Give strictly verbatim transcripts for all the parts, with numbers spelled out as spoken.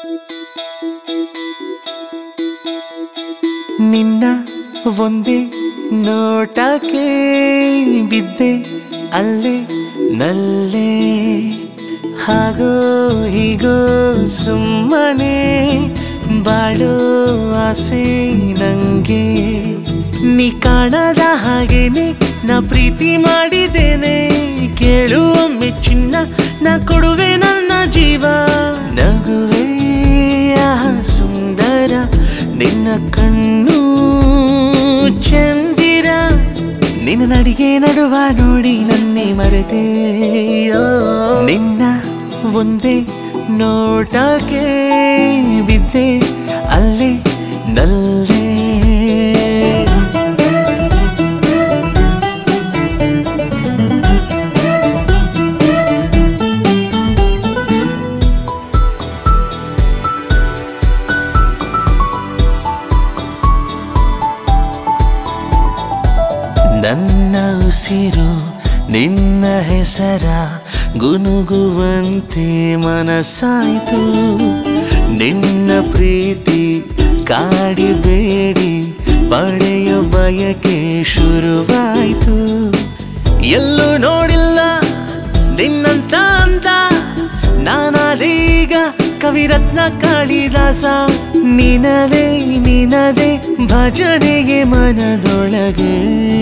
ನಿನ್ನ ಒಂದೇ ನೋಟಕ್ಕೆ ಬಿದ್ದೆ ಅಲ್ಲೇ ನಲ್ಲೇ ಹಾಗೋ ಹೀಗೋ ಸುಮ್ಮನೆ ಬಾಳೋ ಆಸೆ ನಂಗೆ ನೀ ಕಾಣದ ಹಾಗೇನೆ ನಾ ಪ್ರೀತಿ ಮಾಡಿದ್ದೇನೆ ಕೇಳುವೊಮ್ಮೆ ಚಿನ್ನ ನಾ ಕೊಡುವೆ ನನ್ನ ಜೀವ ನಗುವೆಯ ಸುಂದರ ನಿನ್ನ ಕಣ್ಣು ಚಂದಿರ ನಿನ್ನ ನಡಿಗೆ ನಡುವ ನೋಡಿ ನನ್ನೇ ಮರೆತೆ ನಿನ್ನ ಒಂದೇ ನೋಟಕ್ಕೆ ಬಿದ್ದೆ ಅಲ್ಲೇ ನಲ್ಲೇ ನನ್ನ ಉಸಿರು ನಿನ್ನ ಹೆಸರ ಗುನುಗುವಂತೆ ಮನಸ್ಸಾಯ್ತು ನಿನ್ನ ಪ್ರೀತಿ ಕಾಡಿಬೇಡಿ ಪಡೆಯ ಬಯಕೆ ಶುರುವಾಯ್ತು ಎಲ್ಲೂ ನೋಡಿಲ್ಲ ನಿನ್ನಂತ ಅಂತ ನಾನಾದೀಗ ಕವಿರತ್ನ ಕಾಳಿದಾಸ ನಿನದೇ ನಿನದೇ ಭಜನೆಗೆ ಮನದೊಳಗೆ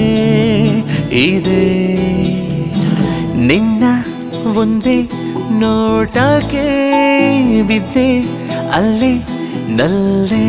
ಇದೆ ನಿನ್ನ ಒಂದೇ ನೋಟಕ್ಕೆ ಬಿದ್ದೆ ಅಲ್ಲೇ ನಲ್ಲೇ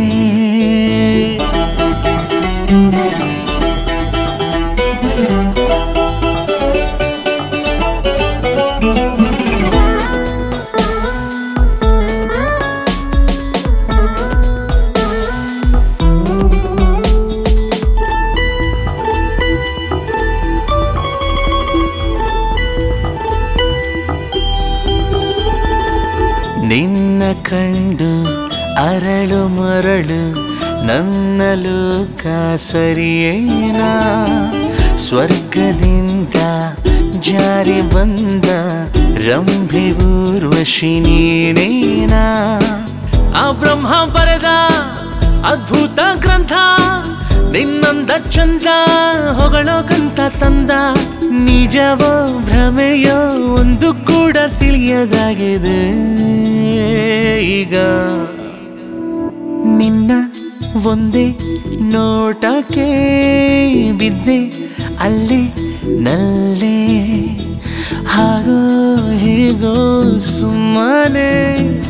ನಿನ್ನ ಕಂಡು ಅರಳು ಮರಳು ನನ್ನ ಲೋಕ ಸರಿಯೇನಾ ಸ್ವರ್ಗದಿಂದ ಜಾರಿ ಬಂದ ರಂಭೆ ಊರ್ವಶಿ ನೀನೇನಾ ಆ ಬ್ರಹ್ಮ ಬರೆದ ಅದ್ಭುತ ಗ್ರಂಥ ನಿನ್ನಂದ ಚಂದ ಹೊಗಳೋಕಂತ ತಂದ ನಿಜವೋ ಭ್ರಮೆಯೋ ಒಂದು ಕೂಡ ತಿಳಿಯದಾಗಿದೆ ಈಗ ನಿನ್ನ ಒಂದೇ ನೋಟಕ್ಕೆ ಬಿದ್ದೆ ಅಲ್ಲೇ ನಲ್ಲೇ ಹಾಗೋ ಹೀಗೋ ಸುಮ್ಮನೆ